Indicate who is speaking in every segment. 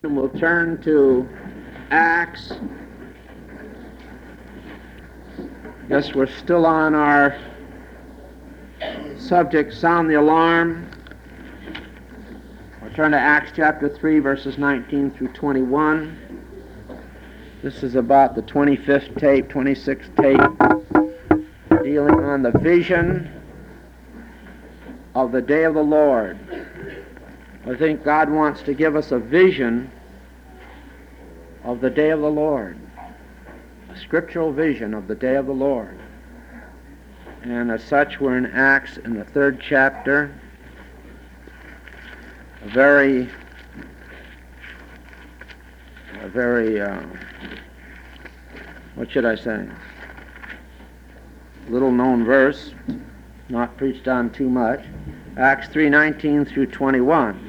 Speaker 1: And we'll turn to Acts. Guess we're still on our subject, sound the alarm. We'll turn to Acts chapter 3, verses 19 through 21. This is about the 25th tape, 26th tape, dealing on the vision of the day of the Lord. I think God wants to give us a vision of the day of the Lord, a scriptural vision of the day of the Lord. And as such, we're in Acts in the 3rd chapter, a very what should I say, little known verse, not preached on too much, Acts 3:19 through 21.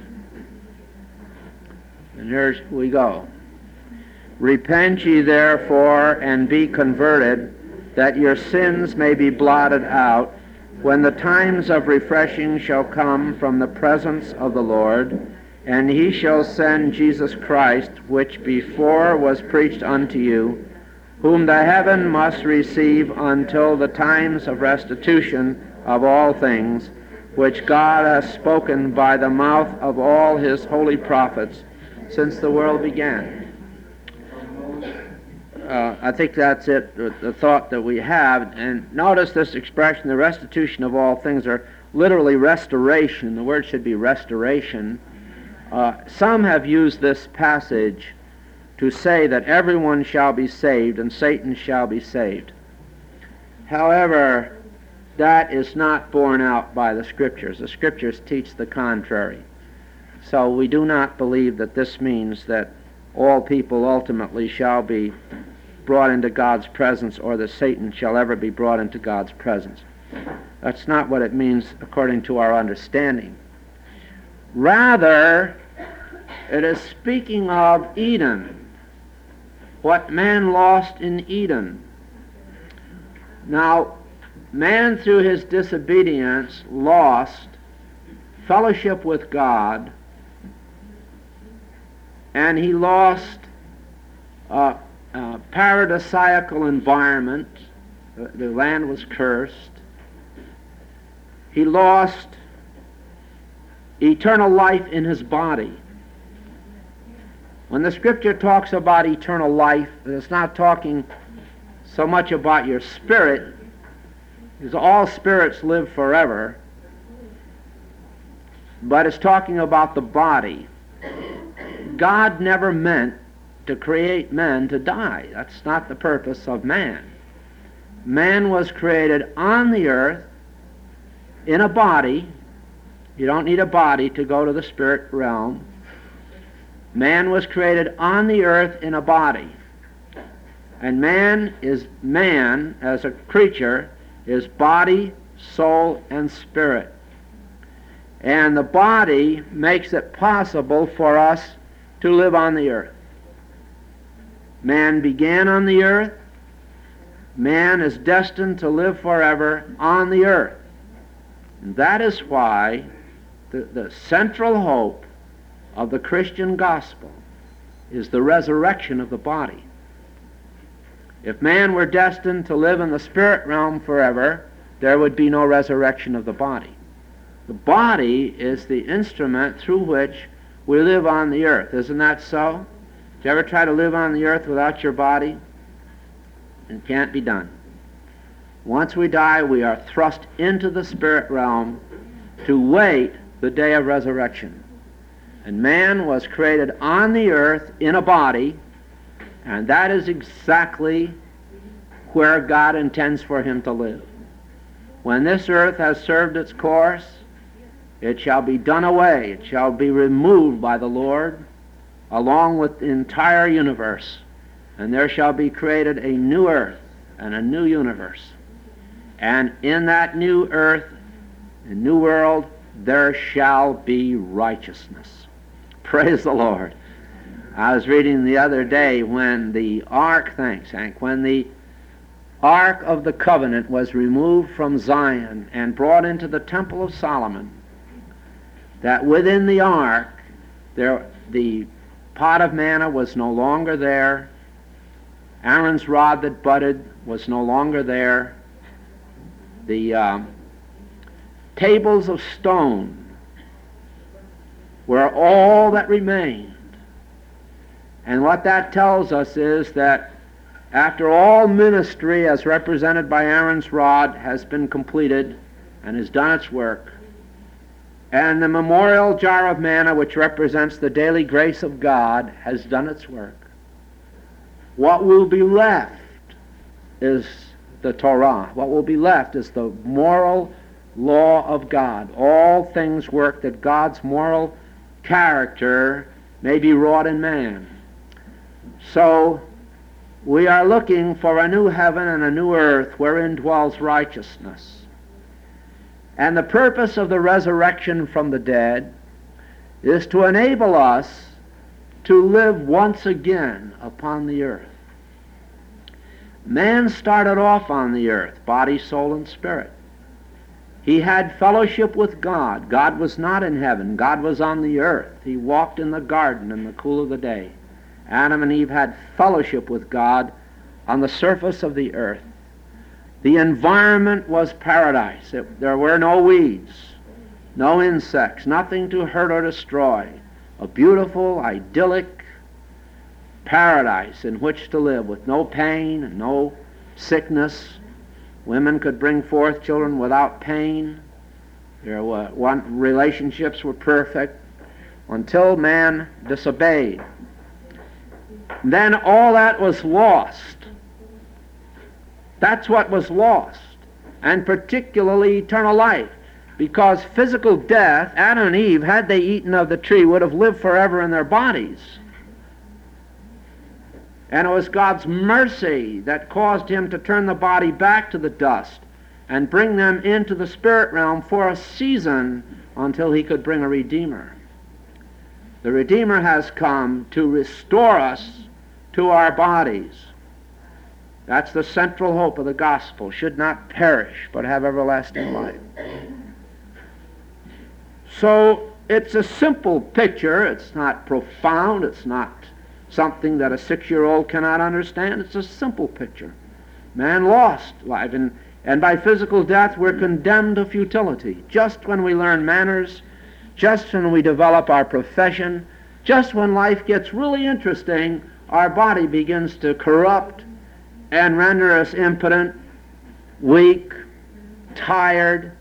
Speaker 1: And here we go. Repent ye therefore, and be converted, that your sins may be blotted out, when the times of refreshing shall come from the presence of the Lord, and he shall send Jesus Christ, which before was preached unto you, whom the heaven must receive until the times of restitution of all things, which God hath spoken by the mouth of all his holy prophets, since the world began. I think that's it, the thought that we have. And notice this expression, the restitution of all things, or literally restoration. The word should be restoration. Some have used this passage to say that everyone shall be saved and Satan shall be saved. However, that is not borne out by the Scriptures. The Scriptures teach the contrary. So we do not believe that this means that all people ultimately shall be brought into God's presence, or that Satan shall ever be brought into God's presence. That's not what it means according to our understanding. Rather, it is speaking of Eden, what man lost in Eden. Now, man through his disobedience lost fellowship with God, and he lost paradisiacal environment. The land was cursed. He lost eternal life in his body. When the Scripture talks about eternal life, it's not talking so much about your spirit, because all spirits live forever, but it's talking about the body. God never meant to create men to die. That's not the purpose of man. Man was created on the earth in a body. You don't need a body to go to the spirit realm. Man was created on the earth in a body. And man as a creature is body, soul, and spirit. And the body makes it possible for us to live on the earth. Man began on the earth. Man is destined to live forever on the earth. And that is why the central hope of the Christian gospel is the resurrection of the body. If man were destined to live in the spirit realm forever, there would be no resurrection of the body. The body is the instrument through which we live on the earth. Isn't that so? Did you ever try to live on the earth without your body? It can't be done. Once we die, we are thrust into the spirit realm to wait the day of resurrection. And man was created on the earth in a body, and that is exactly where God intends for him to live. When this earth has served its course, it shall be done away. It shall be removed by the Lord, along with the entire universe, and there shall be created a new earth and a new universe. And in that new earth and new world, there shall be righteousness. Praise the Lord. I was reading the other day when the ark, thanks Hank, when the Ark of the Covenant was removed from Zion and brought into the Temple of Solomon, that within the ark the pot of manna was no longer there. Aaron's rod that budded was no longer there. The tables of stone were all that remained. And what that tells us is that after all ministry as represented by Aaron's rod has been completed and has done its work, and the memorial jar of manna, which represents the daily grace of God, has done its work, what will be left is the Torah. What will be left is the moral law of God. All things work that God's moral character may be wrought in man. So we are looking for a new heaven and a new earth wherein dwells righteousness. And the purpose of the resurrection from the dead is to enable us to live once again upon the earth. Man started off on the earth, body, soul, and spirit. He had fellowship with God. God was not in heaven. God was on the earth. He walked in the garden in the cool of the day. Adam and Eve had fellowship with God on the surface of the earth. The environment was paradise. There were no weeds, no insects, nothing to hurt or destroy. A beautiful, idyllic paradise in which to live with no pain and no sickness. Women could bring forth children without pain. Relationships were perfect until man disobeyed. Then all that was lost. That's what was lost, and particularly eternal life, because physical death, Adam and Eve, had they eaten of the tree, would have lived forever in their bodies. And it was God's mercy that caused him to turn the body back to the dust and bring them into the spirit realm for a season until he could bring a Redeemer. The Redeemer has come to restore us to our bodies. That's the central hope of the gospel. Should not perish, but have everlasting life. So it's a simple picture. It's not profound. It's not something that a 6-year-old cannot understand. It's a simple picture. Man lost life, and by physical death we're condemned to futility. Just when we learn manners, just when we develop our profession, just when life gets really interesting, our body begins to corrupt and render us impotent, weak, tired.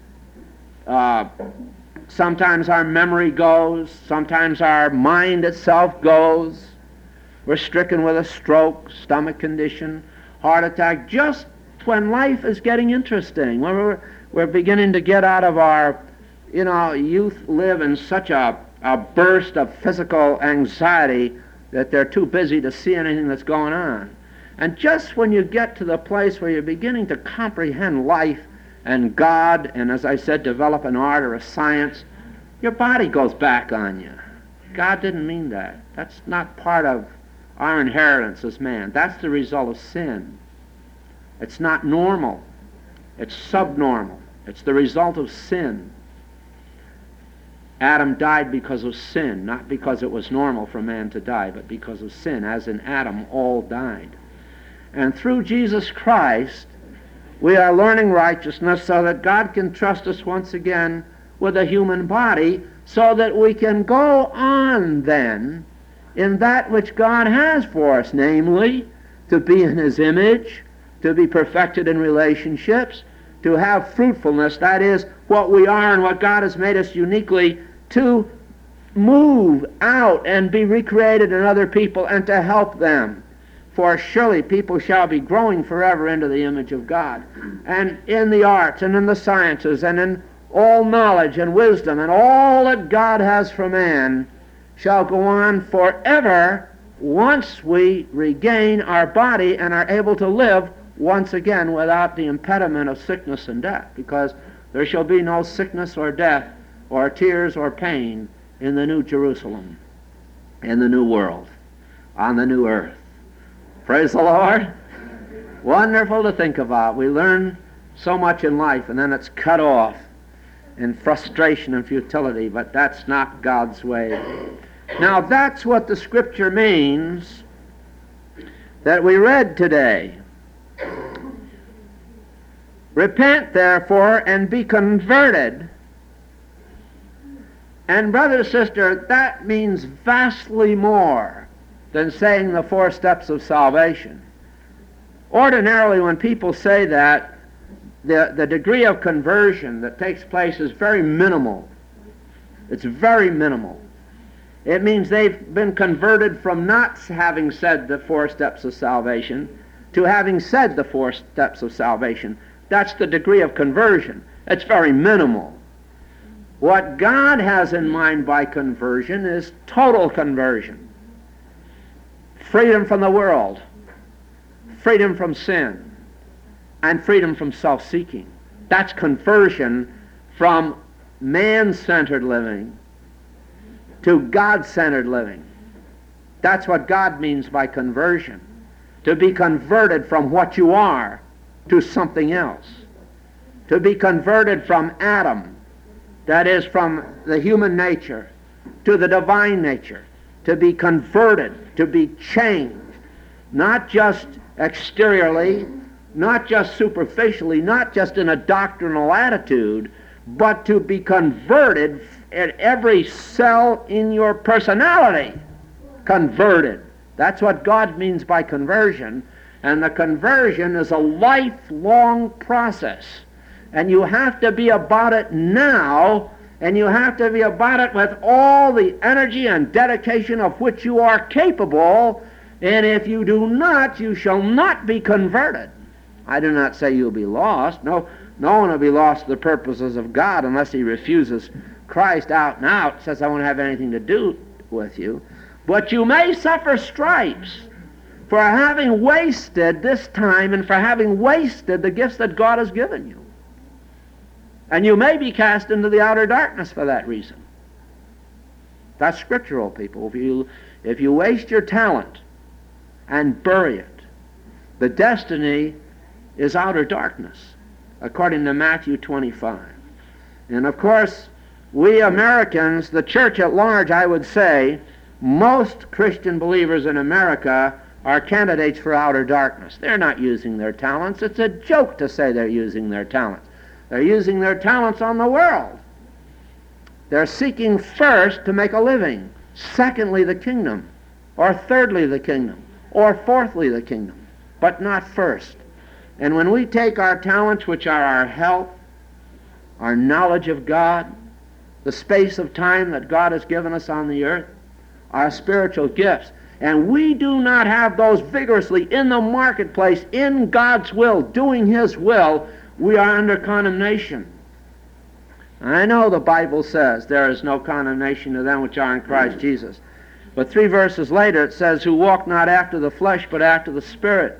Speaker 1: Sometimes our memory goes. Sometimes our mind itself goes. We're stricken with a stroke, stomach condition, heart attack, just when life is getting interesting, when we're beginning to get out of our, youth live in such a burst of physical anxiety that they're too busy to see anything that's going on. And just when you get to the place where you're beginning to comprehend life and God, and as I said, develop an art or a science, your body goes back on you. God didn't mean that. That's not part of our inheritance as man. That's the result of sin. It's not normal. It's subnormal. It's the result of sin. Adam died because of sin, not because it was normal for man to die, but because of sin. As in Adam, all died. And through Jesus Christ, we are learning righteousness so that God can trust us once again with a human body, so that we can go on then in that which God has for us, namely, to be in His image, to be perfected in relationships, to have fruitfulness, that is, what we are and what God has made us uniquely, to move out and be recreated in other people and to help them. For surely people shall be growing forever into the image of God. And in the arts and in the sciences and in all knowledge and wisdom and all that God has for man shall go on forever once we regain our body and are able to live once again without the impediment of sickness and death, because there shall be no sickness or death or tears or pain in the new Jerusalem, in the new world, on the new earth. Praise the Lord. Wonderful to think about. We learn so much in life and then it's cut off in frustration and futility, but that's not God's way. Now that's what the Scripture means that we read today. Repent, therefore, and be converted. And brother, sister, that means vastly more than saying the 4 steps of salvation. Ordinarily, when people say that, the degree of conversion that takes place is very minimal. It's very minimal. It means they've been converted from not having said the 4 steps of salvation to having said the 4 steps of salvation. That's the degree of conversion. It's very minimal. What God has in mind by conversion is total conversion. Freedom from the world, freedom from sin, and freedom from self-seeking. That's conversion from man-centered living to God-centered living. That's what God means by conversion. To be converted from what you are to something else. To be converted from Adam, that is from the human nature, to the divine nature. To be converted, to be changed. Not just exteriorly, not just superficially, not just in a doctrinal attitude, but to be converted at every cell in your personality. Converted. That's what God means by conversion. And the conversion is a lifelong process. And you have to be about it now, and you have to be about it with all the energy and dedication of which you are capable. And if you do not, you shall not be converted. I do not say you'll be lost. No one will be lost to the purposes of God unless he refuses Christ out and out, says I won't have anything to do with you. But you may suffer stripes for having wasted this time and for having wasted the gifts that God has given you. And you may be cast into the outer darkness for that reason. That's scriptural, people. If you waste your talent and bury it, the destiny is outer darkness, according to Matthew 25. And of course, we Americans, the church at large, I would say, most Christian believers in America are candidates for outer darkness. They're not using their talents. It's a joke to say they're using their talents. They're using their talents on the world. They're seeking first to make a living, secondly the kingdom, or thirdly the kingdom, or fourthly the kingdom, but not first. And when we take our talents, which are our health, our knowledge of God, the space of time that God has given us on the earth, our spiritual gifts, and we do not have those vigorously in the marketplace, in God's will, doing his will, we are under condemnation. I know the Bible says there is no condemnation to them which are in Christ Jesus. But 3 verses later it says, who walk not after the flesh, but after the Spirit.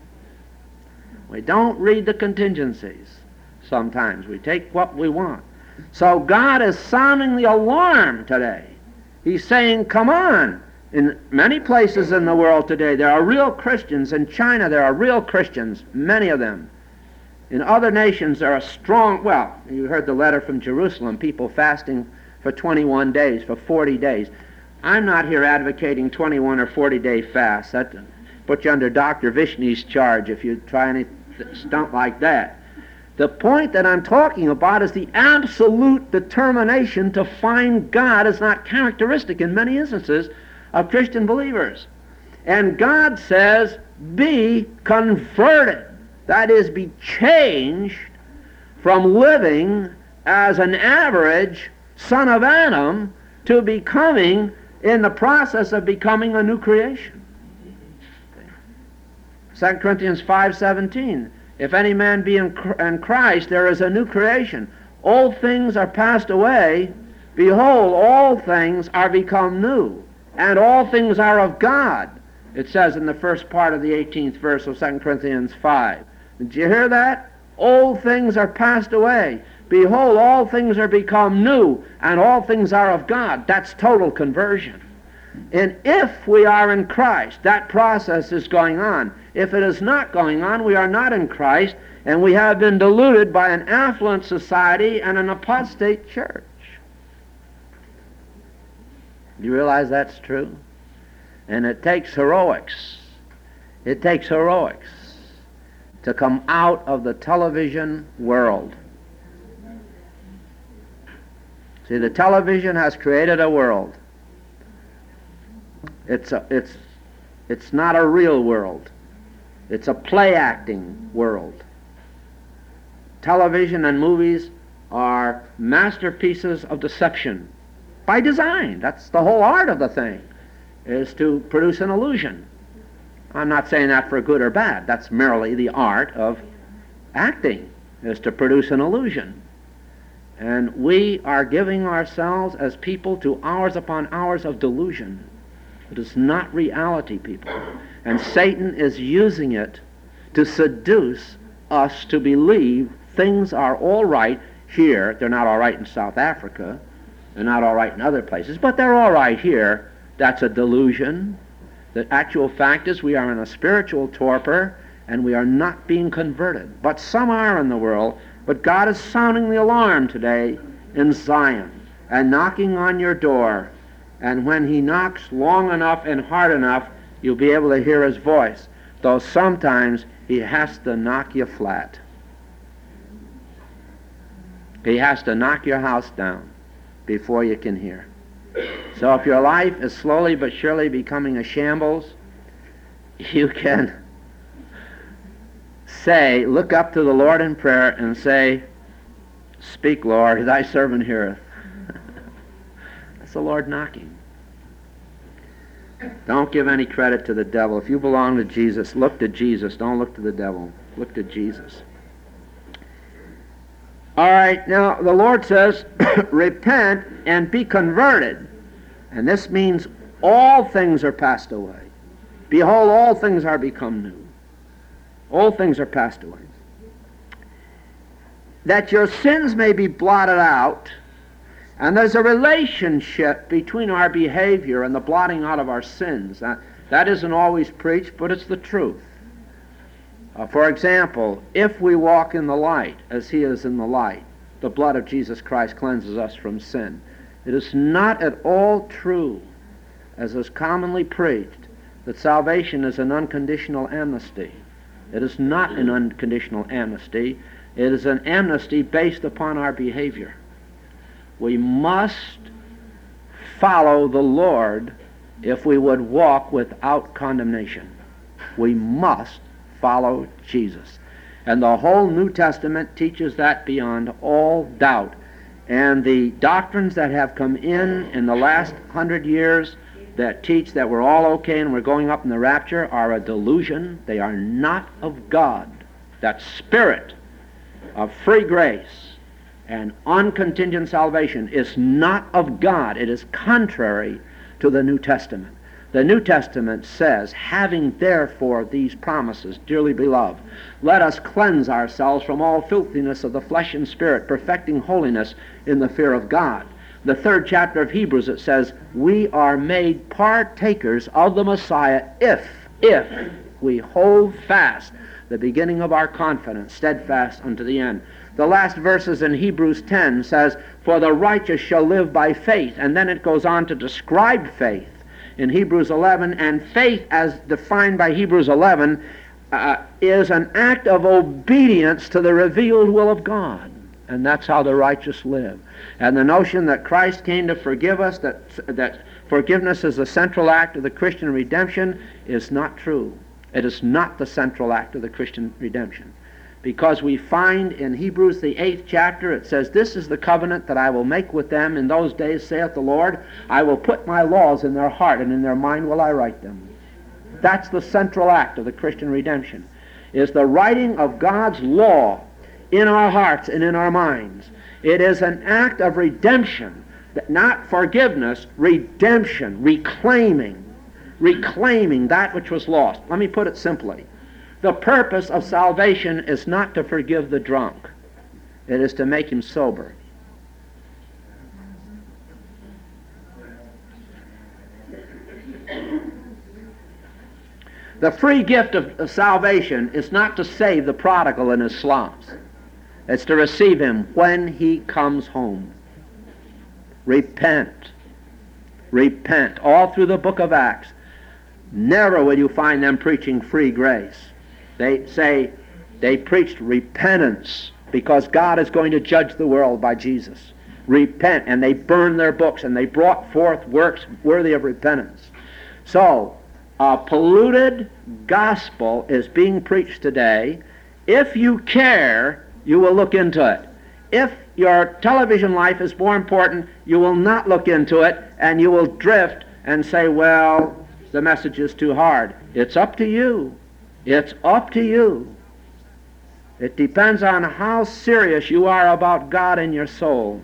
Speaker 1: We don't read the contingencies sometimes. We take what we want. So God is sounding the alarm today. He's saying, come on. In many places in the world today, there are real Christians. In China, there are real Christians, many of them. In other nations, there are strong, well, you heard the letter from Jerusalem, people fasting for 21 days, for 40 days. I'm not here advocating 21 or 40-day fasts. That puts you under Dr. Vishnu's charge if you try any stunt like that. The point that I'm talking about is the absolute determination to find God is not characteristic in many instances of Christian believers. And God says, be converted. That is, be changed from living as an average son of Adam to becoming, in the process of becoming, a new creation. 2 Corinthians 5:17, if any man be in Christ, there is a new creation. Old things are passed away. Behold, all things are become new. And all things are of God. It says in the first part of the 18th verse of 2 Corinthians 5. Did you hear that? Old things are passed away. Behold, all things are become new, and all things are of God. That's total conversion. And if we are in Christ, that process is going on. If it is not going on, we are not in Christ, and we have been deluded by an affluent society and an apostate church. Do you realize that's true? And it takes heroics. It takes heroics to come out of the television world. See, the television has created a world. It's not a real world. It's a play-acting world. Television and movies are masterpieces of deception by design. That's the whole art of the thing, is to produce an illusion. I'm not saying that for good or bad. That's merely the art of acting, is to produce an illusion. And we are giving ourselves as people to hours upon hours of delusion. It is not reality, people. And Satan is using it to seduce us to believe things are all right here. They're not all right in South Africa. They're not all right in other places, but they're all right here. That's a delusion. The actual fact is we are in a spiritual torpor and we are not being converted. But some are in the world. But God is sounding the alarm today in Zion and knocking on your door. And when he knocks long enough and hard enough, you'll be able to hear his voice, though sometimes he has to knock you flat. He has to knock your house down before you can hear. So if your life is slowly but surely becoming a shambles, you can say, look up to the Lord in prayer and say, "Speak, Lord, thy servant heareth." That's the Lord knocking. Don't give any credit to the devil. If you belong to Jesus, look to Jesus. Don't look to the devil. Look to Jesus. All right, now the Lord says, repent and be converted. And this means all things are passed away. Behold, all things are become new. All things are passed away. That your sins may be blotted out. And there's a relationship between our behavior and the blotting out of our sins. That isn't always preached, but it's the truth. For example, if we walk in the light as he is in the light, the blood of Jesus Christ cleanses us from sin. It is not at all true, as is commonly preached, that salvation is an unconditional amnesty. It is not an unconditional amnesty. It is an amnesty based upon our behavior. We must follow the Lord if we would walk without condemnation. We must follow Jesus. And the whole New Testament teaches that beyond all doubt. And the doctrines that have come in the last 100 years that teach that we're all okay and we're going up in the rapture are a delusion. They are not of God. That spirit of free grace and uncontingent salvation is not of God. It is contrary to the New Testament. The New Testament says, having therefore these promises, dearly beloved, let us cleanse ourselves from all filthiness of the flesh and spirit, perfecting holiness in the fear of God. The 3rd chapter of Hebrews, it says, we are made partakers of the Messiah if we hold fast the beginning of our confidence, steadfast unto the end. The last verses in Hebrews 10 says, for the righteous shall live by faith. And then it goes on to describe faith in Hebrews 11, and faith as defined by Hebrews 11 is an act of obedience to the revealed will of God. And that's how the righteous live. And the notion that Christ came to forgive us, that forgiveness is the central act of the Christian redemption, is not true. It is not the central act of the Christian redemption. Because we find in Hebrews the 8th chapter, it says, this is the covenant that I will make with them in those days, saith the Lord. I will put my laws in their heart, and in their mind will I write them. That's the central act of the Christian redemption, is the writing of God's law in our hearts and in our minds. It is an act of redemption, not forgiveness, redemption, reclaiming that which was lost. Let me put it simply. The purpose of salvation is not to forgive the drunk. It is to make him sober. The free gift of salvation is not to save the prodigal in his slums. It's to receive him when he comes home. Repent. Repent. All through the book of Acts. Never will you find them preaching free grace. They say they preached repentance because God is going to judge the world by Jesus. Repent. And they burned their books and they brought forth works worthy of repentance. So, a polluted gospel is being preached today. If you care, you will look into it. If your television life is more important, you will not look into it, and you will drift and say, well, the message is too hard. It's up to you. It's up to you. It depends on how serious you are about God in your soul.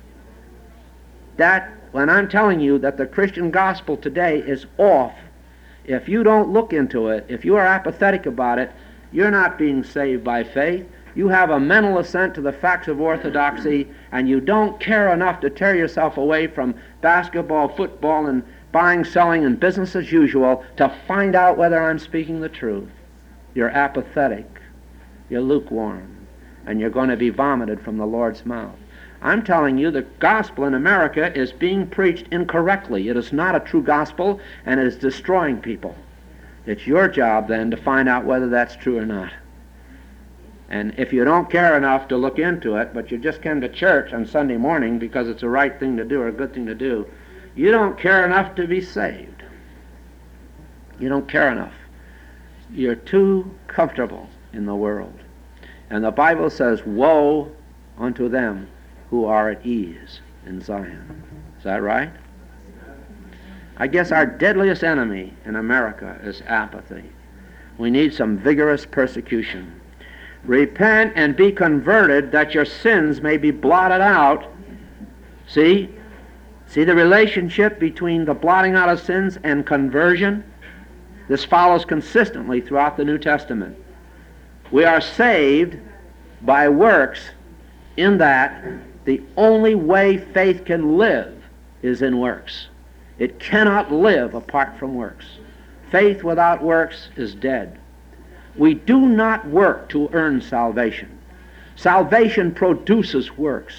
Speaker 1: That, when I'm telling you that the Christian gospel today is off, if you don't look into it, if you are apathetic about it, you're not being saved by faith. You have a mental assent to the facts of orthodoxy, and you don't care enough to tear yourself away from basketball, football, and buying, selling, and business as usual to find out whether I'm speaking the truth. You're apathetic. You're lukewarm. And you're going to be vomited from the Lord's mouth. I'm telling you, the gospel in America is being preached incorrectly. It is not a true gospel, and it is destroying people. It's your job, then, to find out whether that's true or not. And if you don't care enough to look into it, but you just came to church on Sunday morning because it's the right thing to do or a good thing to do, you don't care enough to be saved. You don't care enough. You're too comfortable in the world. And the Bible says, woe unto them who are at ease in Zion. Is that right? I guess our deadliest enemy in America is apathy. We need some vigorous persecution. Repent and be converted that your sins may be blotted out. See the relationship between the blotting out of sins and conversion? This follows consistently throughout the New Testament. We are saved by works in that the only way faith can live is in works. It cannot live apart from works. Faith without works is dead. We do not work to earn salvation. Salvation produces works.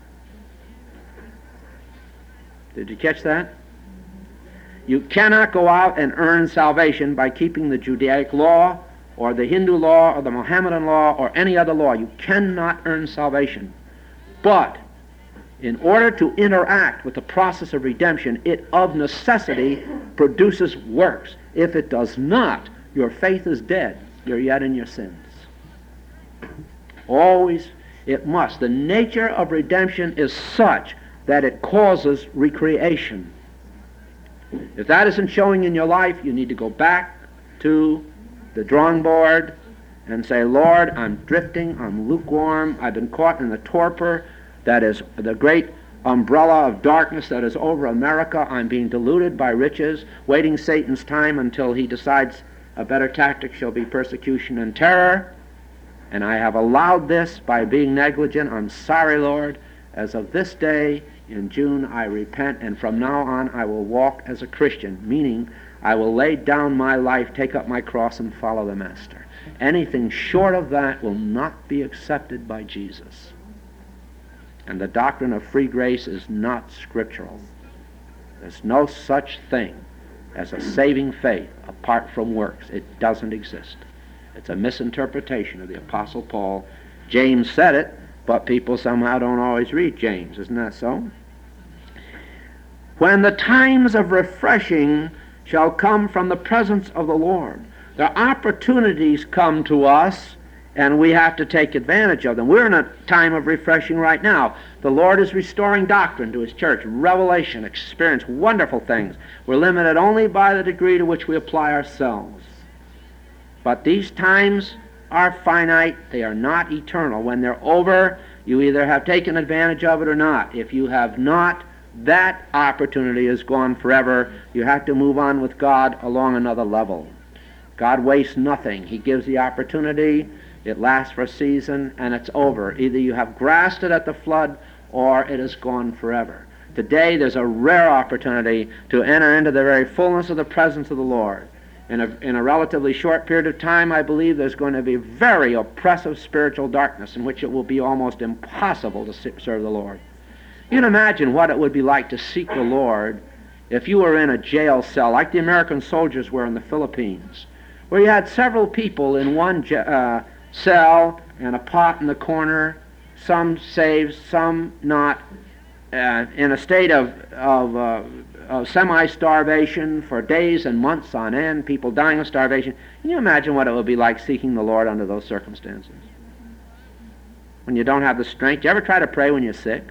Speaker 1: Did you catch that? You cannot go out and earn salvation by keeping the Judaic law or the Hindu law or the Mohammedan law or any other law. You cannot earn salvation. But in order to interact with the process of redemption, it of necessity produces works. If it does not, your faith is dead. You're yet in your sins. Always, it must. The nature of redemption is such that it causes recreation. If that isn't showing in your life, you need to go back to the drawing board and say, Lord, I'm drifting, I'm lukewarm, I've been caught in the torpor that is the great umbrella of darkness that is over America. I'm being deluded by riches, waiting Satan's time until he decides a better tactic shall be persecution and terror. And I have allowed this by being negligent. I'm sorry, Lord. As of this day, in June, I repent, and from now on I will walk as a Christian, meaning I will lay down my life, take up my cross, and follow the Master. Anything short of that will not be accepted by Jesus. And the doctrine of free grace is not scriptural. There's no such thing as a saving faith apart from works. It doesn't exist. It's a misinterpretation of the Apostle Paul. James said it, but people somehow don't always read James. Isn't that so? When the times of refreshing shall come from the presence of the Lord. The opportunities come to us, and we have to take advantage of them. We're in a time of refreshing right now. The Lord is restoring doctrine to His church, revelation, experience, wonderful things. We're limited only by the degree to which we apply ourselves. But these times are finite. They are not eternal. When they're over, you either have taken advantage of it or not. If you have not, that opportunity is gone forever. You have to move on with God along another level. God wastes nothing. He gives the opportunity. It lasts for a season, and it's over. Either you have grasped it at the flood, or it is gone forever. Today, there's a rare opportunity to enter into the very fullness of the presence of the Lord. In a relatively short period of time, I believe there's going to be very oppressive spiritual darkness in which it will be almost impossible to serve the Lord. You can imagine what it would be like to seek the Lord if you were in a jail cell, like the American soldiers were in the Philippines, where you had several people in one cell and a pot in the corner, some saved, some not, in a state of semi-starvation for days and months on end, people dying of starvation. Can you imagine what it would be like seeking the Lord under those circumstances? When you don't have the strength. Do you ever try to pray when you're sick?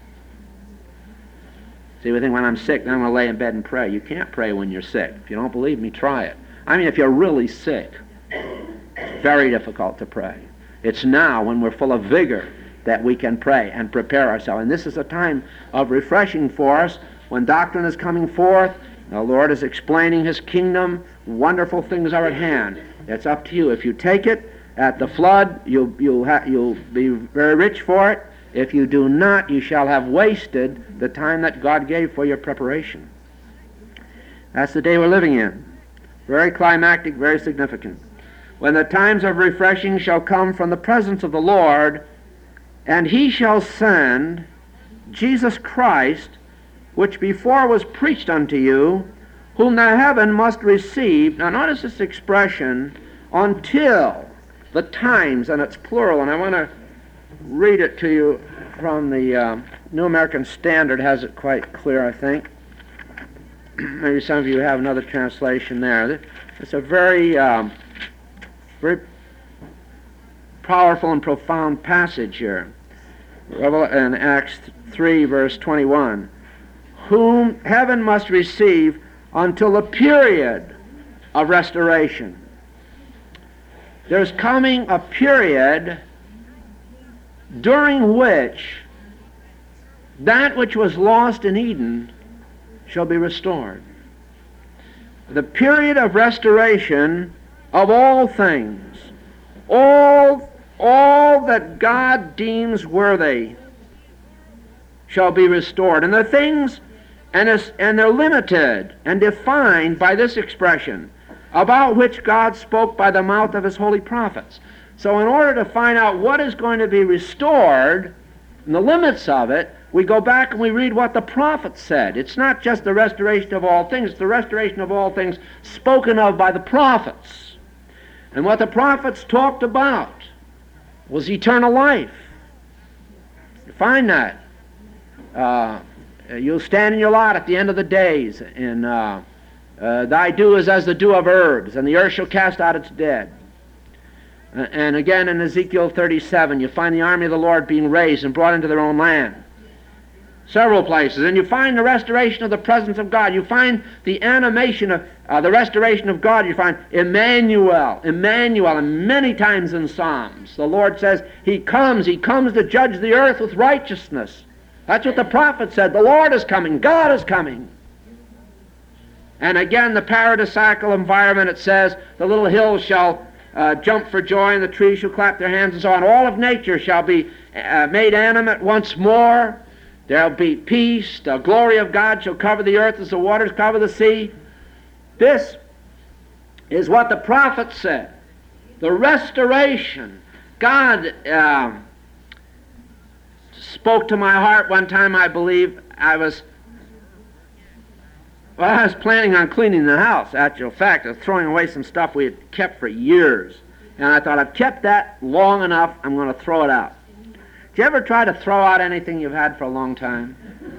Speaker 1: See, we think, when I'm sick, then I'm going to lay in bed and pray. You can't pray when you're sick. If you don't believe me, try it. I mean, if you're really sick, it's very difficult to pray. It's now, when we're full of vigor, that we can pray and prepare ourselves. And this is a time of refreshing for us. When doctrine is coming forth, the Lord is explaining His kingdom, wonderful things are at hand. It's up to you. If you take it at the flood, you'll be very rich for it. If you do not, you shall have wasted the time that God gave for your preparation. That's the day we're living in. Very climactic, very significant. When the times of refreshing shall come from the presence of the Lord, and He shall send Jesus Christ, which before was preached unto you, whom the heaven must receive. Now notice this expression, until the times, and it's plural, and I want to read it to you from the New American Standard. Has it quite clear, I think. Maybe some of you have another translation there. It's a very, very powerful and profound passage here. In Acts 3, verse 21. Whom heaven must receive until the period of restoration. There's coming a period during which that which was lost in Eden shall be restored. The period of restoration of all things, all that God deems worthy shall be restored. And the things, and they're limited and defined by this expression, about which God spoke by the mouth of His holy prophets. So in order to find out what is going to be restored, and the limits of it, we go back and we read what the prophets said. It's not just the restoration of all things, it's the restoration of all things spoken of by the prophets. And what the prophets talked about was eternal life. You find that. You'll stand in your lot at the end of the days, and thy dew is as the dew of herbs, and the earth shall cast out its dead. And again in Ezekiel 37, you find the army of the Lord being raised and brought into their own land. Several places. And you find the restoration of the presence of God. You find the animation of the restoration of God. You find Emmanuel, and many times in Psalms. The Lord says, He comes to judge the earth with righteousness. That's what the prophet said. The Lord is coming. God is coming. And again, the paradisiacal environment, it says, the little hills shall jump for joy, and the trees shall clap their hands, and so on. All of nature shall be made animate once more. There'll be peace. The glory of God shall cover the earth as the waters cover the sea. This is what the prophet said. The restoration. God spoke to my heart one time, I believe. I was planning on cleaning the house, actual fact. I was throwing away some stuff we had kept for years. And I thought, I've kept that long enough, I'm going to throw it out. Did you ever try to throw out anything you've had for a long time?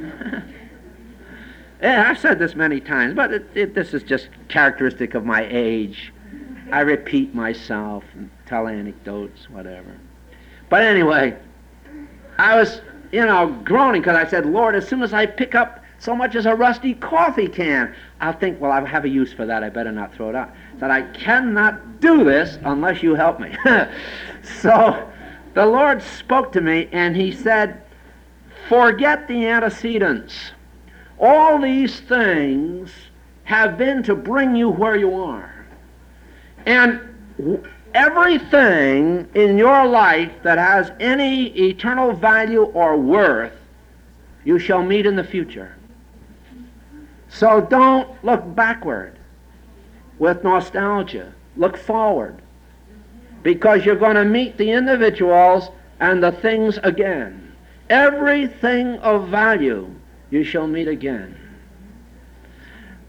Speaker 1: Yeah, I've said this many times, but this is just characteristic of my age. I repeat myself and tell anecdotes, whatever. But anyway, I was, groaning because I said, Lord, as soon as I pick up so much as a rusty coffee can, I'll think, well, I have a use for that. I better not throw it out. That I cannot do this unless you help me. So the Lord spoke to me, and He said, forget the antecedents. All these things have been to bring you where you are. And everything in your life that has any eternal value or worth, you shall meet in the future. So don't look backward with nostalgia. Look forward. Because you're going to meet the individuals and the things again. Everything of value you shall meet again.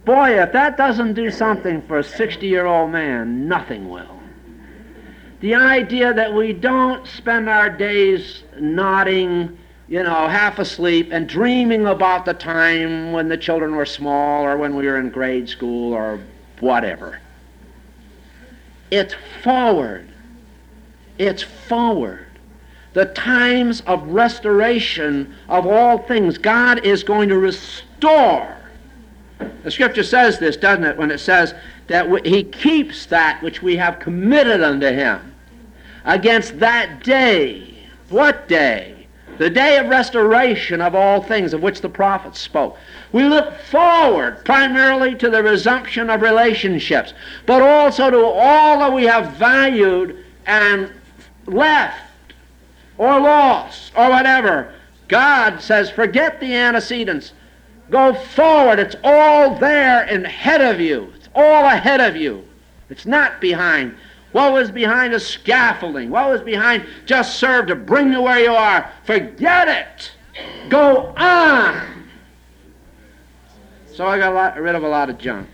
Speaker 1: Boy, if that doesn't do something for a 60-year-old man, nothing will. The idea that we don't spend our days nodding, half asleep and dreaming about the time when the children were small or when we were in grade school or whatever. It's forward. It's forward. The times of restoration of all things. God is going to restore. The Scripture says this, doesn't it, when it says that He keeps that which we have committed unto Him against that day. What day? The day of restoration of all things, of which the prophets spoke. We look forward primarily to the resumption of relationships, but also to all that we have valued and left or lost or whatever. God says, forget the antecedents. Go forward. It's all there and ahead of you. It's all ahead of you. It's not behind. What was behind is scaffolding. What was behind just served to bring you where you are. Forget it. Go on. So I got rid of a lot of junk.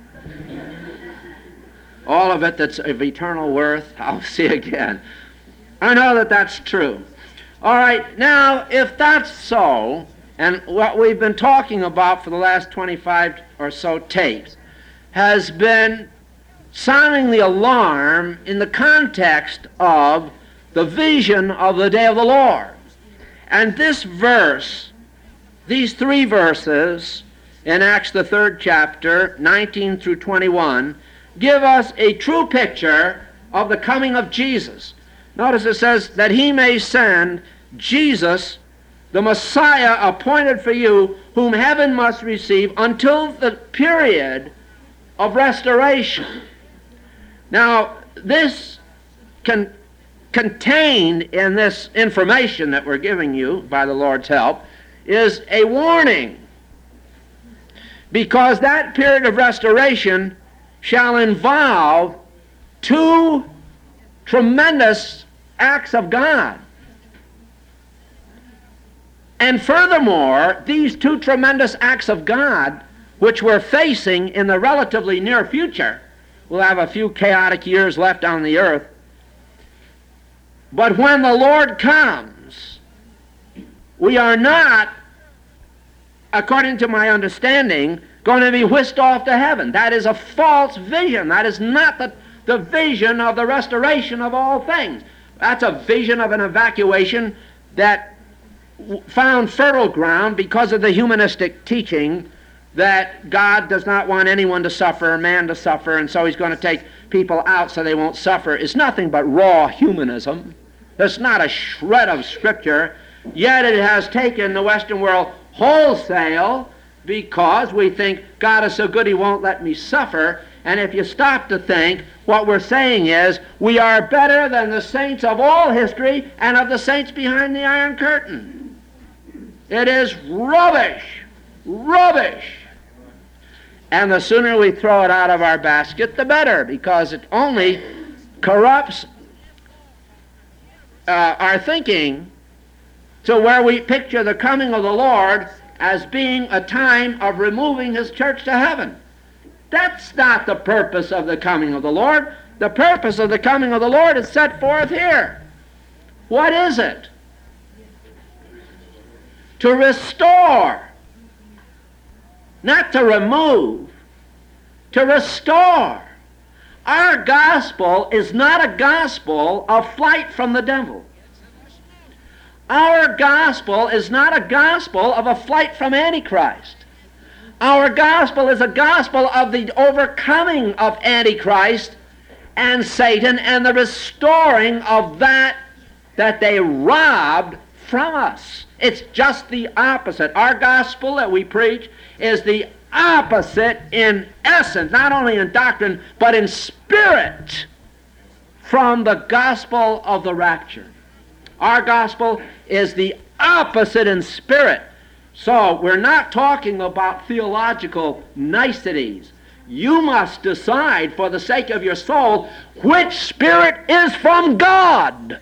Speaker 1: All of it that's of eternal worth, I'll see again. I know that that's true. All right, now, if that's so, and what we've been talking about for the last 25 or so tapes has been sounding the alarm in the context of the vision of the day of the Lord. And this verse, these three verses in Acts the 3rd chapter, 19 through 21, give us a true picture of the coming of Jesus. Notice it says that He may send Jesus, the Messiah appointed for you, whom heaven must receive until the period of restoration. Now, this contained in this information that we're giving you by the Lord's help is a warning, because that period of restoration shall involve two tremendous acts of God. And furthermore, these two tremendous acts of God, which we're facing in the relatively near future, we'll have a few chaotic years left on the earth, but when the Lord comes, we are not, according to my understanding, going to be whisked off to heaven. That is a false vision. That is not the vision of the restoration of all things. That's a vision of an evacuation that found fertile ground because of the humanistic teaching that God does not want anyone to suffer, man to suffer, and so He's going to take people out so they won't suffer. It's nothing but raw humanism. There's not a shred of Scripture, yet it has taken the Western world wholesale because we think God is so good He won't let me suffer. And if you stop to think, what we're saying is we are better than the saints of all history and of the saints behind the Iron Curtain. It is rubbish. Rubbish. And the sooner we throw it out of our basket, the better, because it only corrupts our thinking to where we picture the coming of the Lord as being a time of removing His church to heaven. That's not the purpose of the coming of the Lord. The purpose of the coming of the Lord is set forth here. What is it? To restore, not to remove, to restore. Our gospel is not a gospel of flight from the devil. Our gospel is not a gospel of a flight from Antichrist. Our gospel is a gospel of the overcoming of Antichrist and Satan and the restoring of that they robbed from us. It's just the opposite. Our gospel that we preach is the opposite in essence, not only in doctrine, but in spirit, from the gospel of the rapture. Our gospel is the opposite in spirit. So we're not talking about theological niceties. You must decide for the sake of your soul which spirit is from God.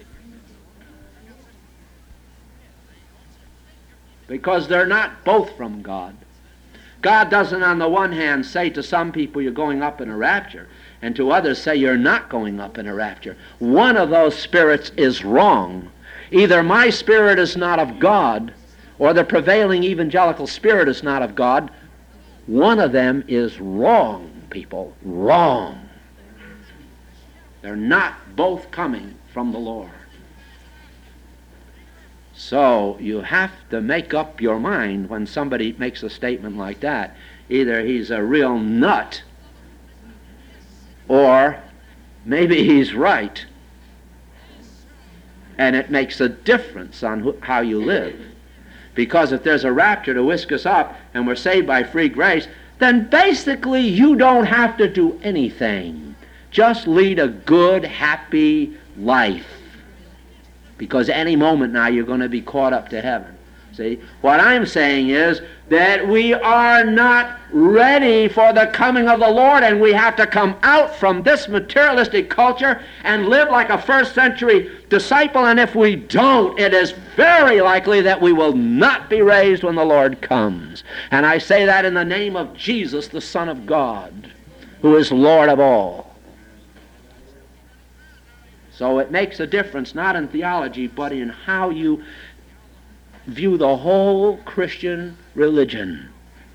Speaker 1: Because they're not both from God. God doesn't on the one hand say to some people you're going up in a rapture, and to others say you're not going up in a rapture. One of those spirits is wrong. Either my spirit is not of God, or the prevailing evangelical spirit is not of God. One of them is wrong, people. Wrong. They're not both coming from the Lord. So you have to make up your mind when somebody makes a statement like that. Either he's a real nut, or maybe he's right. And it makes a difference on how you live. Because if there's a rapture to whisk us up and we're saved by free grace, then basically you don't have to do anything. Just lead a good, happy life. Because any moment now you're going to be caught up to heaven. See, what I'm saying is that we are not ready for the coming of the Lord, and we have to come out from this materialistic culture and live like a first century disciple, and if we don't, it is very likely that we will not be raised when the Lord comes. And I say that in the name of Jesus, the Son of God, who is Lord of all. So it makes a difference, not in theology, but in how you view the whole Christian religion.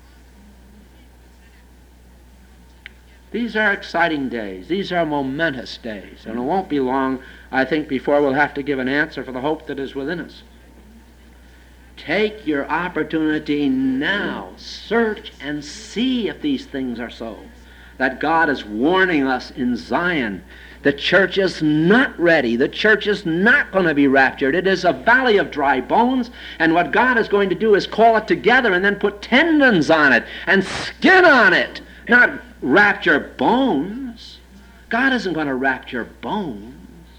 Speaker 1: These are exciting days. These are momentous days. And it won't be long, I think, before we'll have to give an answer for the hope that is within us. Take your opportunity now. Search and see if these things are so. That God is warning us in Zion. The church is not ready. The church is not going to be raptured. It is a valley of dry bones, and what God is going to do is call it together and then put tendons on it and skin on it, not rapture bones. God isn't going to rapture bones.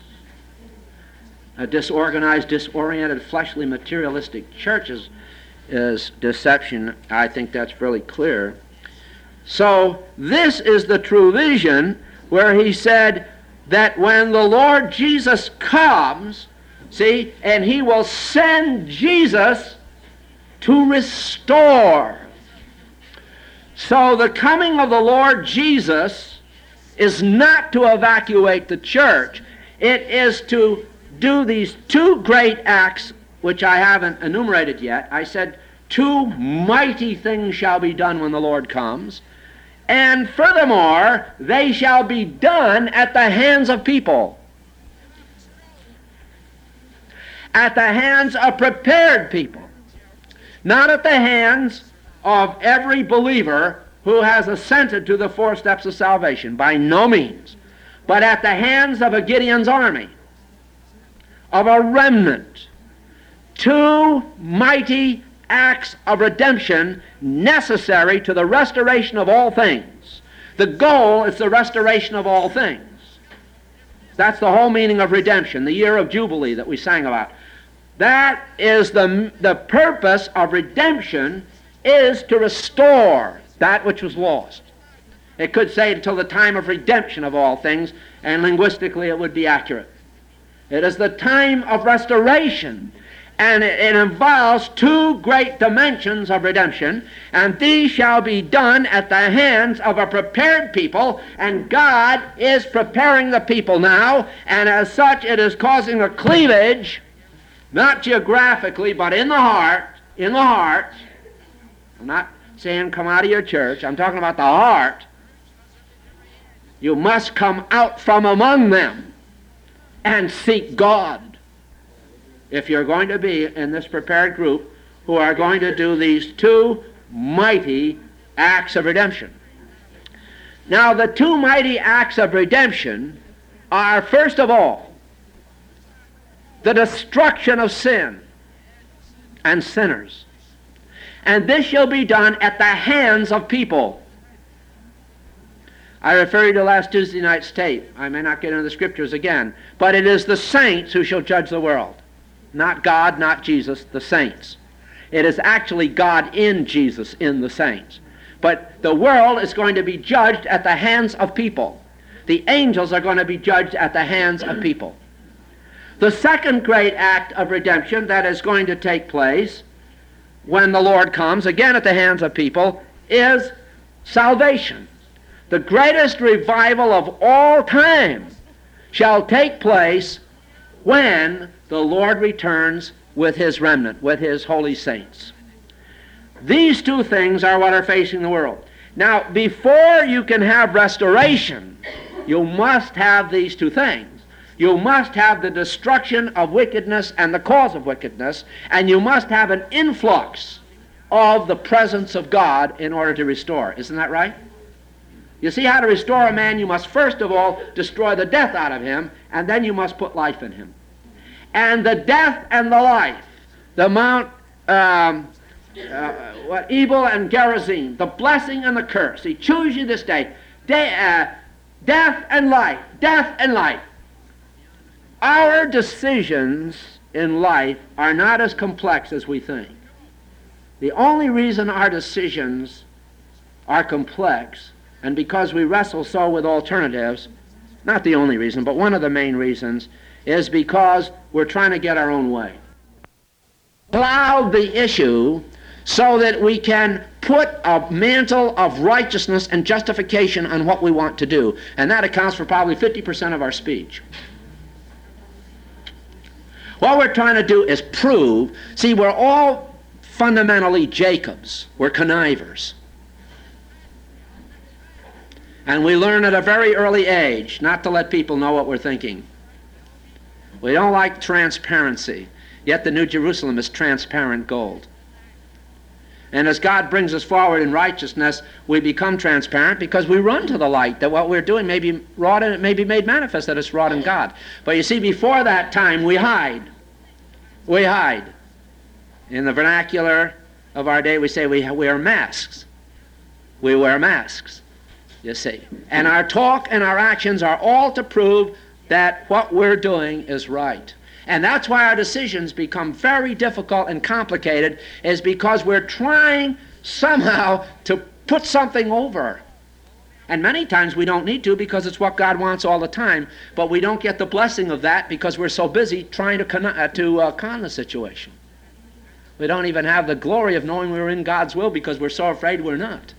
Speaker 1: A disorganized, disoriented, fleshly, materialistic church is deception. I think that's fairly clear. So this is the true vision where he said that when the Lord Jesus comes, see, and he will send Jesus to restore. So the coming of the Lord Jesus is not to evacuate the church. It is to do these two great acts, which I haven't enumerated yet. I said, two mighty things shall be done when the Lord comes. And furthermore, they shall be done at the hands of people. At the hands of prepared people. Not at the hands of every believer who has assented to the 4 steps of salvation. By no means. But at the hands of a Gideon's army. Of a remnant. Two mighty acts of redemption necessary to the restoration of all things. The goal is the restoration of all things. That's the whole meaning of redemption, the year of Jubilee that we sang about. That is the purpose of redemption, is to restore that which was lost. It could say until the time of redemption of all things, and linguistically it would be accurate. It is the time of restoration. And it involves two great dimensions of redemption, and these shall be done at the hands of a prepared people, and God is preparing the people now, and as such it is causing a cleavage, not geographically, but in the heart. I'm not saying come out of your church, I'm talking about the heart. You must come out from among them and seek God. If you're going to be in this prepared group who are going to do these two mighty acts of redemption. Now, the two mighty acts of redemption are, first of all, the destruction of sin and sinners. And this shall be done at the hands of people. I refer you to last Tuesday night's tape. I may not get into the scriptures again, but it is the saints who shall judge the world. Not God, not Jesus, the saints. It is actually God in Jesus, in the saints. But the world is going to be judged at the hands of people. The angels are going to be judged at the hands of people. The second great act of redemption that is going to take place when the Lord comes, again at the hands of people, is salvation. The greatest revival of all time shall take place when the Lord returns with his remnant, with his holy saints. These two things are what are facing the world. Now, before you can have restoration, you must have these two things. You must have the destruction of wickedness and the cause of wickedness, and you must have an influx of the presence of God in order to restore. Isn't that right? You see, how to restore a man, you must first of all destroy the death out of him, and then you must put life in him. And the death and the life, the Mount Ebal and Gerizim, the blessing and the curse. He choose you this day. Death and life, death and life. Our decisions in life are not as complex as we think. The only reason our decisions are complex, and because we wrestle so with alternatives, not the only reason, but one of the main reasons, is because we're trying to get our own way. Cloud the issue so that we can put a mantle of righteousness and justification on what we want to do. And that accounts for probably 50% of our speech. What we're trying to do is prove, see, we're all fundamentally Jacobs. We're connivers. And we learn at a very early age not to let people know what we're thinking. We don't like transparency, yet the New Jerusalem is transparent gold. And as God brings us forward in righteousness, we become transparent because we run to the light, that what we're doing may be wrought and it may be made manifest that it's wrought in God. But you see, before that time, we hide. We hide. In the vernacular of our day, we say we wear masks. We wear masks, you see. And our talk and our actions are all to prove that what we're doing is right. And that's why our decisions become very difficult and complicated, is because we're trying somehow to put something over. And many times we don't need to, because it's what God wants all the time, but we don't get the blessing of that because we're so busy trying to con the situation. We don't even have the glory of knowing we're in God's will because we're so afraid we're not.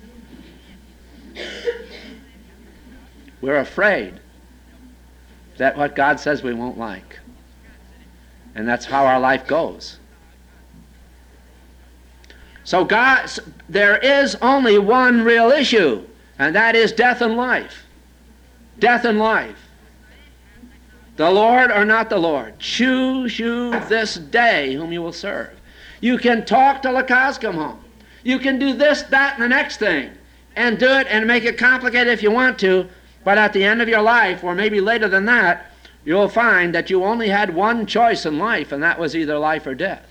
Speaker 1: We're afraid that what God says we won't like. And that's how our life goes. So there is only one real issue, and that is death and life. Death and life. The Lord or not the Lord. Choose you this day whom you will serve. You can talk till the cows come home. You can do this, that, and the next thing, and do it and make it complicated if you want to, but at the end of your life, or maybe later than that, you'll find that you only had one choice in life, and that was either life or death.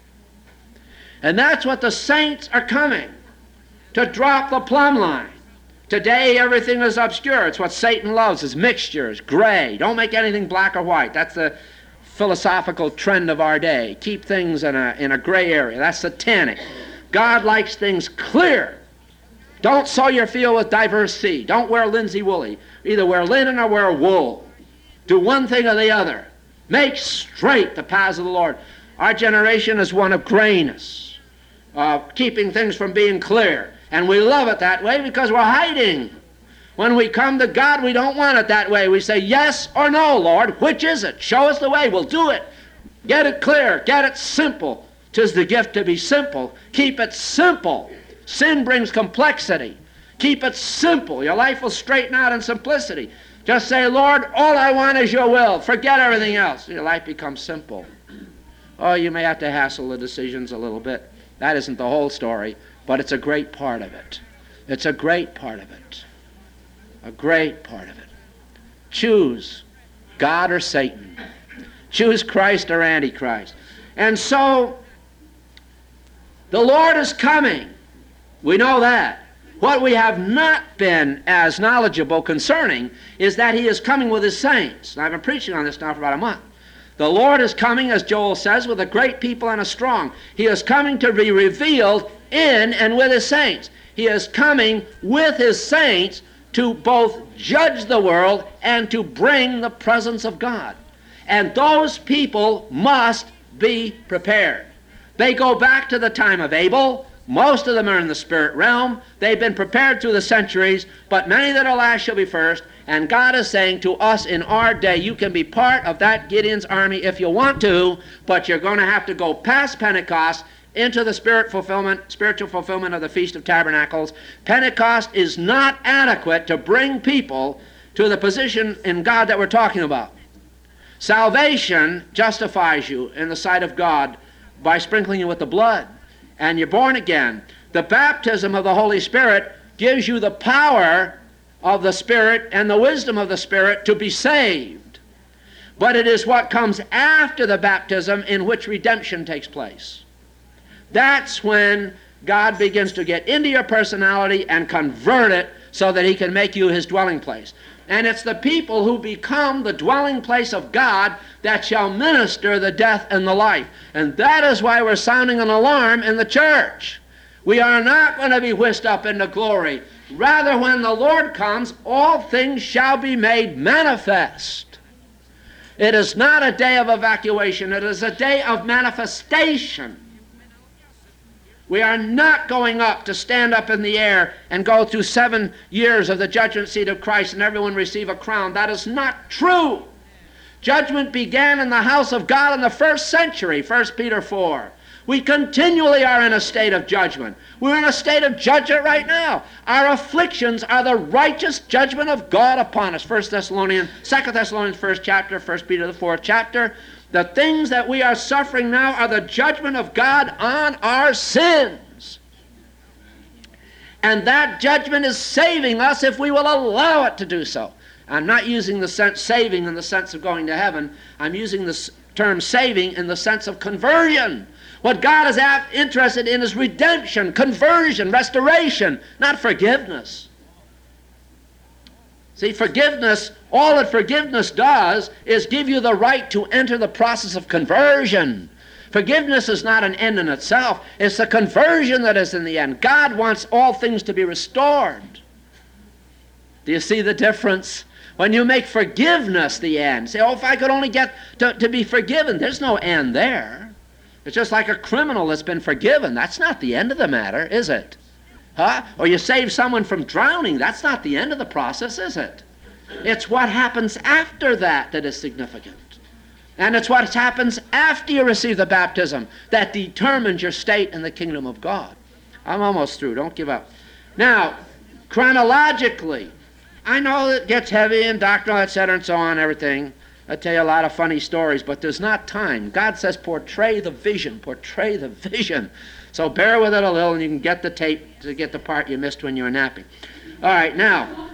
Speaker 1: And that's what the saints are coming, to drop the plumb line. Today everything is obscure. It's what Satan loves, is mixtures, gray. Don't make anything black or white. That's the philosophical trend of our day. Keep things in a gray area. That's satanic. God likes things clear. Don't sow your field with diverse seed. Don't wear linsey woolly. Either wear linen or wear wool. Do one thing or the other. Make straight the paths of the Lord. Our generation is one of grayness, of keeping things from being clear. And we love it that way because we're hiding. When we come to God, we don't want it that way. We say, yes or no, Lord. Which is it? Show us the way. We'll do it. Get it clear. Get it simple. 'Tis the gift to be simple. Keep it simple. Sin brings complexity. Keep it simple. Your life will straighten out in simplicity. Just say, Lord, all I want is your will. Forget everything else. Your life becomes simple. Oh, you may have to hassle the decisions a little bit. That isn't the whole story, but it's a great part of it. It's a great part of it. A great part of it. Choose God or Satan. Choose Christ or Antichrist. And so, the Lord is coming. We know that. What we have not been as knowledgeable concerning is that he is coming with his saints. And I've been preaching on this now for about a month. The Lord is coming, as Joel says, with a great people and a strong. He is coming to be revealed in and with his saints. He is coming with his saints to both judge the world and to bring the presence of God. And those people must be prepared. They go back to the time of Abel. Most of them are in the spirit realm. They've been prepared through the centuries, but many that are last shall be first. And God is saying to us in our day, you can be part of that Gideon's army if you want to, but you're going to have to go past Pentecost into the spiritual fulfillment of the Feast of Tabernacles. Pentecost is not adequate to bring people to the position in God that we're talking about. Salvation justifies you in the sight of God by sprinkling you with the blood, and you're born again. The baptism of the Holy Spirit gives you the power of the Spirit and the wisdom of the Spirit to be saved. But it is what comes after the baptism in which redemption takes place. That's when God begins to get into your personality and convert it so that He can make you His dwelling place. And it's the people who become the dwelling place of God that shall minister the death and the life. And that is why we're sounding an alarm in the church. We are not going to be whisked up into glory. Rather, when the Lord comes, all things shall be made manifest. It is not a day of evacuation. It is a day of manifestation. We are not going up to stand up in the air and go through 7 years of the judgment seat of Christ and everyone receive a crown. That is not true. Judgment began in the house of God in the first century, 1 Peter 4. We continually are in a state of judgment. We're in a state of judgment right now. Our afflictions are the righteous judgment of God upon us. 2 Thessalonians 1st chapter, 1 Peter the 4th chapter. The things that we are suffering now are the judgment of God on our sins. And that judgment is saving us if we will allow it to do so. I'm not using the sense saving in the sense of going to heaven. I'm using the term saving in the sense of conversion. What God is interested in is redemption, conversion, restoration, not forgiveness. See, forgiveness, all that forgiveness does is give you the right to enter the process of conversion. Forgiveness is not an end in itself. It's the conversion that is in the end. God wants all things to be restored. Do you see the difference? When you make forgiveness the end, say, oh, if I could only get to be forgiven. There's no end there. It's just like a criminal that's been forgiven. That's not the end of the matter, is it? Huh? Or you save someone from drowning. That's not the end of the process, is it? It's what happens after that is significant. And it's what happens after you receive the baptism that determines your state in the kingdom of God. I'm almost through. Don't give up. Now, chronologically, I know it gets heavy and doctrinal, etc., and so on, everything. I tell you a lot of funny stories, but there's not time. God says portray the vision, portray the vision. So bear with it a little and you can get the tape to get the part you missed when you were napping. All right, now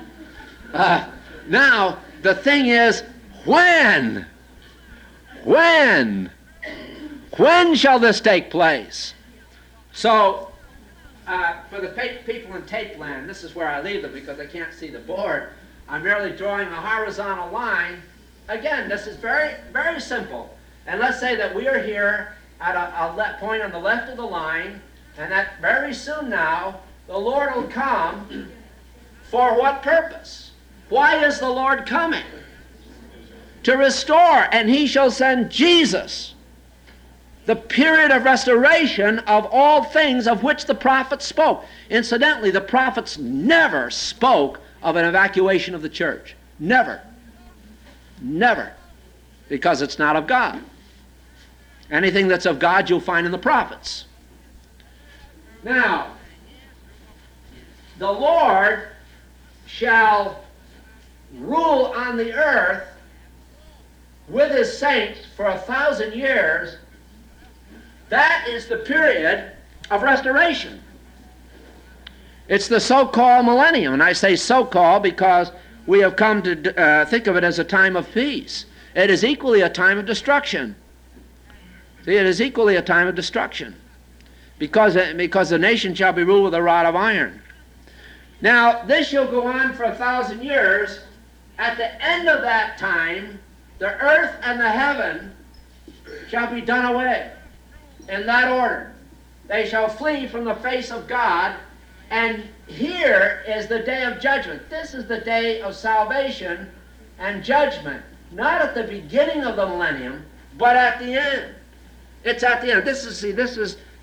Speaker 1: the thing is, when? When shall this take place? So, for the people in tape land, this is where I leave them because they can't see the board. I'm merely drawing a horizontal line. Again, this is very, very simple. And let's say that we are here at a point on the left of the line, and that very soon now, the Lord will come. For what purpose? Why is the Lord coming? To restore, and He shall send Jesus, the period of restoration of all things of which the prophets spoke. Incidentally, the prophets never spoke of an evacuation of the church. Never. Never. Because it's not of God. Anything that's of God you'll find in the prophets. Now, the Lord shall rule on the earth with His saints for 1,000 years. That is the period of restoration. It's the so-called millennium. And I say so-called because we have come to think of it as a time of peace. It is equally a time of destruction. See, it is equally a time of destruction. Because the nation shall be ruled with a rod of iron. Now, this shall go on for 1,000 years. At the end of that time, the earth and the heaven shall be done away. In that order. They shall flee from the face of God, and here is the day of judgment. This is the day of salvation and judgment. Not at the beginning of the millennium, but at the end. It's at the end. This is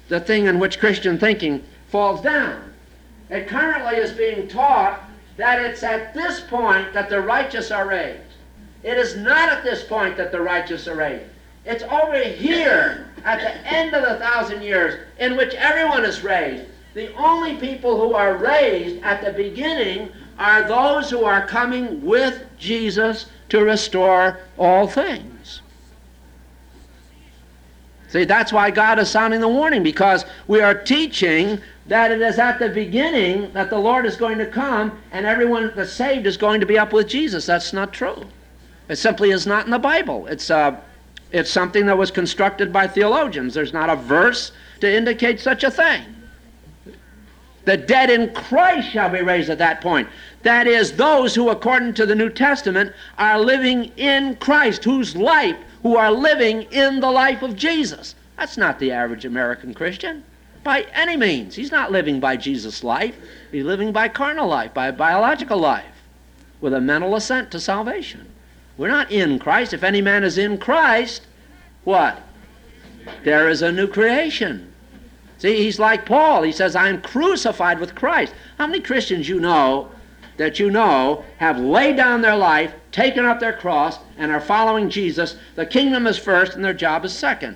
Speaker 1: the thing in which Christian thinking falls down. It currently is being taught that it's at this point that the righteous are raised. It is not at this point that the righteous are raised. It's over here at the end of the 1,000 years in which everyone is raised. The only people who are raised at the beginning are those who are coming with Jesus to restore all things. See, that's why God is sounding the warning, because we are teaching that it is at the beginning that the Lord is going to come and everyone that's saved is going to be up with Jesus. That's not true. It simply is not in the Bible. It's something that was constructed by theologians. There's not a verse to indicate such a thing. The dead in Christ shall be raised at that point. That is, those who, according to the New Testament, are living in Christ, who are living in the life of Jesus. That's not the average American Christian, by any means. He's not living by Jesus' life. He's living by carnal life, by biological life, with a mental assent to salvation. We're not in Christ. If any man is in Christ, what? There is a new creation. See, he's like Paul. He says, I am crucified with Christ. How many Christians that you know have laid down their life, taken up their cross, and are following Jesus? The kingdom is first and their job is second.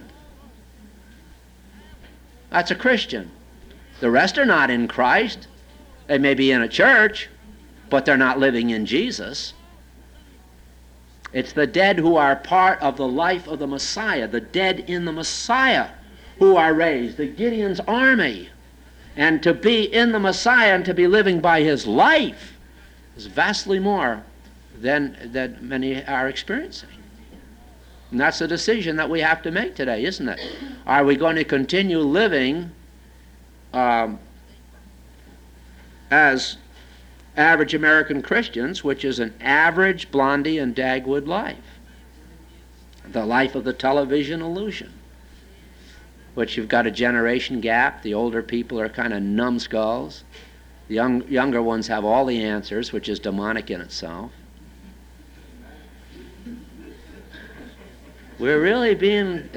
Speaker 1: That's a Christian. The rest are not in Christ. They may be in a church, but they're not living in Jesus. It's the dead who are part of the life of the Messiah, the dead in the Messiah who are raised, the Gideon's army. And to be in the Messiah and to be living by his life is vastly more than many are experiencing. And that's a decision that we have to make today, isn't it? Are we going to continue living as average American Christians, which is an average Blondie and Dagwood life, the life of the television illusion, which you've got a generation gap? The older people are kind of numbskulls. The younger ones have all the answers, which is demonic in itself. We're really being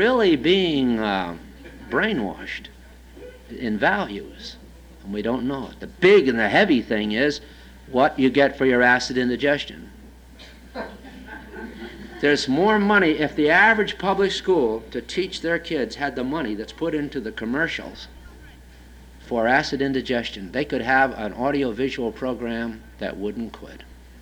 Speaker 1: brainwashed in values, and we don't know it. The big and the heavy thing is what you get for your acid indigestion. There's more money. If the average public school to teach their kids had the money that's put into the commercials for acid indigestion, they could have an audio-visual program that wouldn't quit.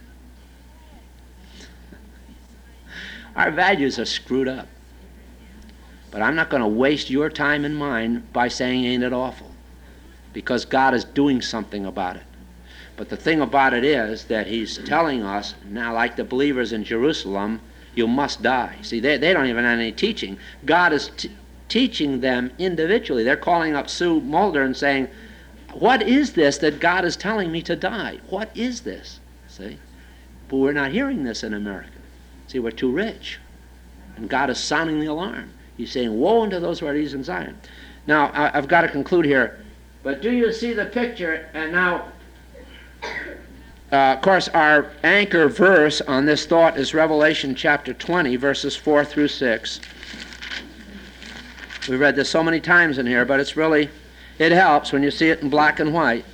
Speaker 1: Our values are screwed up. But I'm not going to waste your time and mine by saying, ain't it awful? Because God is doing something about it. But the thing about it is that he's telling us, now like the believers in Jerusalem, you must die. See, they don't even have any teaching. God is teaching them individually. They're calling up Sue Mulder and saying, what is this that God is telling me to die? What is this? See? But we're not hearing this in America. See, we're too rich. And God is sounding the alarm. He's saying, woe unto those who are at ease in Zion. Now, I've got to conclude here. But do you see the picture? And now, of course, our anchor verse on this thought is Revelation chapter 20, verses 4 through 6. We've read this so many times in here, but it helps when you see it in black and white.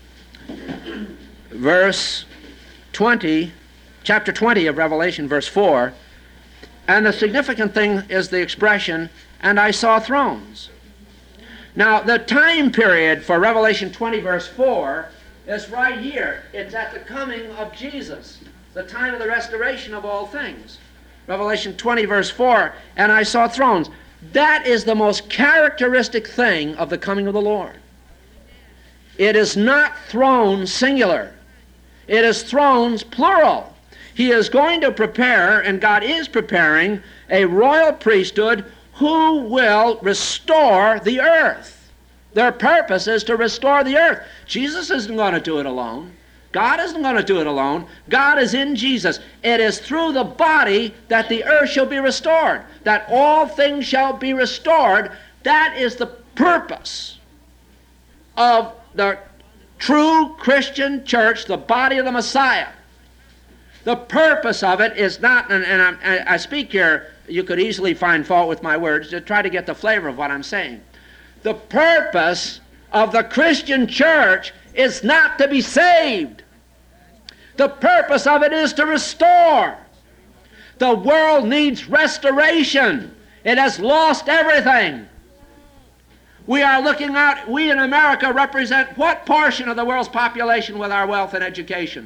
Speaker 1: Verse 20, chapter 20 of Revelation, verse 4. And the significant thing is the expression, and I saw thrones. Now, the time period for Revelation 20, verse 4, is right here. It's at the coming of Jesus, the time of the restoration of all things. Revelation 20, verse 4, and I saw thrones. That is the most characteristic thing of the coming of the Lord. It is not thrones singular. It is thrones plural. He is going to prepare, and God is preparing, a royal priesthood who will restore the earth. Their purpose is to restore the earth. Jesus isn't going to do it alone. God isn't going to do it alone. God is in Jesus. It is through the body that the earth shall be restored, that all things shall be restored. That is the purpose of the true Christian church, the body of the Messiah. The purpose of it is not, and I speak here, you could easily find fault with my words, to try to get the flavor of what I'm saying. The purpose of the Christian church is not to be saved. The purpose of it is to restore. The world needs restoration. It has lost everything. We are looking out, we in America represent what portion of the world's population with our wealth and education?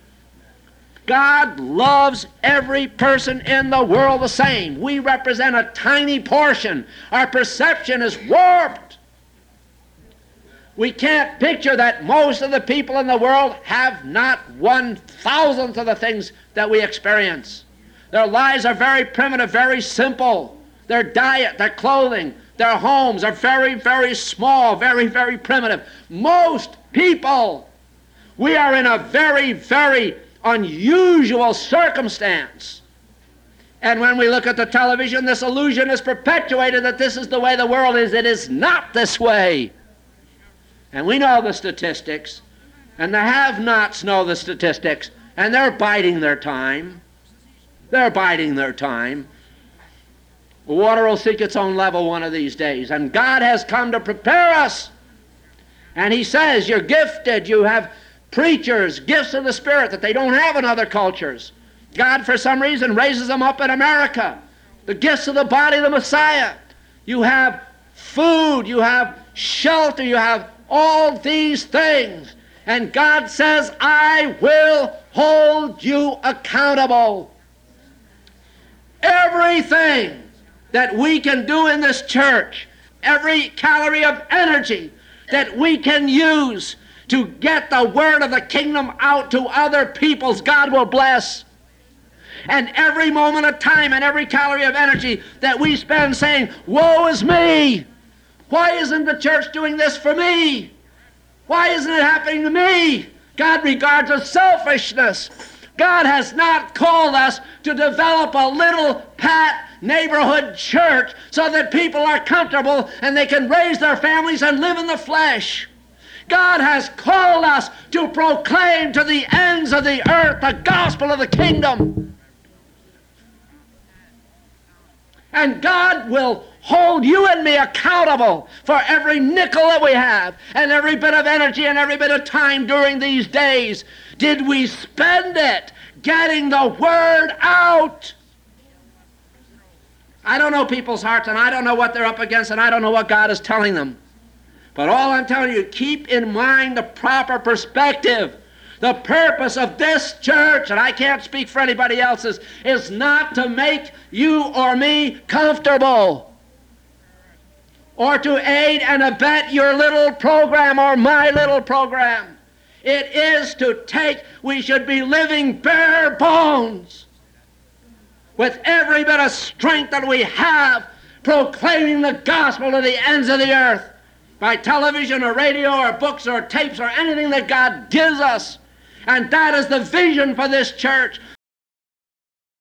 Speaker 1: God loves every person in the world the same. We represent a tiny portion. Our perception is warped. We can't picture that most of the people in the world have not 1,000th of the things that we experience. Their lives are very primitive, very simple. Their diet, their clothing, their homes are very, very small, very, very primitive. Most people, we are in a very, very unusual circumstance. And when we look at the television, this illusion is perpetuated that this is the way the world is. It is not this way. And we know the statistics, and the have-nots know the statistics, and they're biding their time. They're biding their time. Water will seek its own level one of these days, and God has come to prepare us. And He says, you're gifted, you have preachers, gifts of the Spirit that they don't have in other cultures. God, for some reason, raises them up in America. The gifts of the body of the Messiah. You have food, you have shelter, you have all these things. And God says, I will hold you accountable. Everything that we can do in this church, every calorie of energy that we can use to get the word of the kingdom out to other peoples, God will bless. And every moment of time and every calorie of energy that we spend saying, woe is me! Why isn't the church doing this for me? Why isn't it happening to me? God regards as selfishness. God has not called us to develop a little pat neighborhood church so that people are comfortable and they can raise their families and live in the flesh. God has called us to proclaim to the ends of the earth the gospel of the kingdom. And God will hold you and me accountable for every nickel that we have and every bit of energy and every bit of time during these days. Did we spend it getting the word out? I don't know people's hearts, and I don't know what they're up against, and I don't know what God is telling them. But all I'm telling you, keep in mind the proper perspective. The purpose of this church, and I can't speak for anybody else's, is not to make you or me comfortable or to aid and abet your little program or my little program. It is to take, we should be living bare bones with every bit of strength that we have, proclaiming the gospel to the ends of the earth by television or radio or books or tapes or anything that God gives us. And that is the vision for this church,